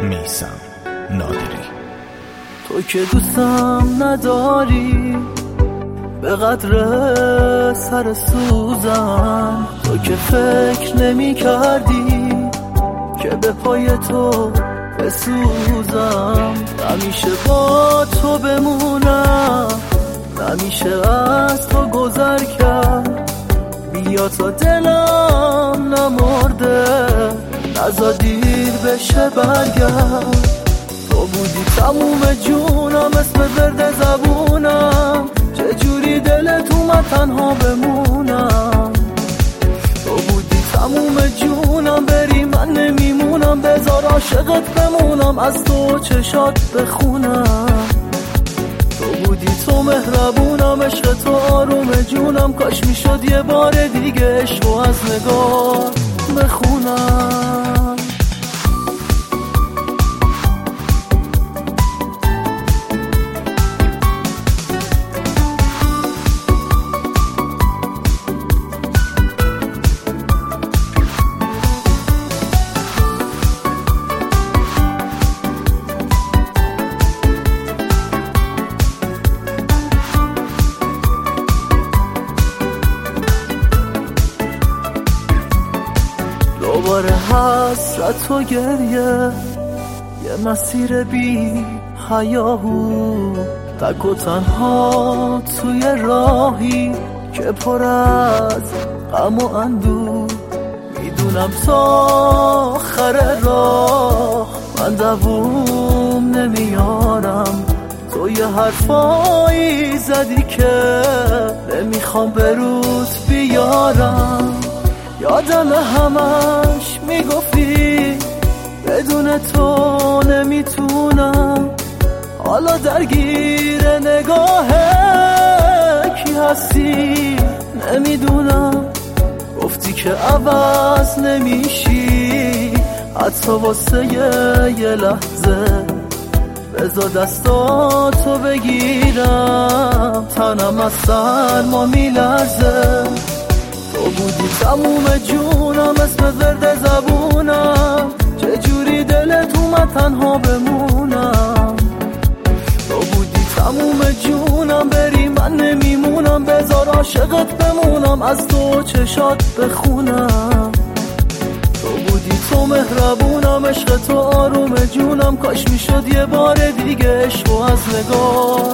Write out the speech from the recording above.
میثم نادری. تو که دوستم نداری به قدر سر سوزم، تو که فکر نمی کردی که به پای تو بسوزم. نمیشه با تو بمونم، نمیشه از تو گذر کرد. بیا تا دلم نمرده، نزا دیر بشه برگرد. تو بودی تموم جونم، اسم ورد زبونم، چجوری دلت اومد تنها بمونم. تو بودی تموم جونم، بری من نمیمونم، بذار عاشقت بمونم، از تو چشات بخونم. تو بودی تو مهربونم، عشق تو آروم جونم، کاش میشد یه بار دیگه عشقو از نگاه بخونم. دوباره حسرت و گریه، یه مسیر بی هیاهو، تک و تنها توی راهی که پر از غم و اندوه. میدونم تا آخر راه من دووم نمیارم، تو یه حرفایی زدی که نمیخوام به روز بیارم. یادم همش میگفتی بدون تو نمیتونم، حالا درگیر نگاه کی هستی نمیدونم. گفتی که عوض نمیشی حتی واسه یه لحظه، بذار دستاتو بگیرم، تنم از سرما میلرزه. تو بودی تموم جونم، اسم ورد زبونم، چجوری دلت اومد تنها بمونم. تو بودی تموم جونم، بری من نمیمونم، بذار عاشقت بمونم، از تو چشات بخونم. تو بودی تو مهربونم، عشق تو آروم جونم، کاش میشد یه بار دیگه عشقو از نگاه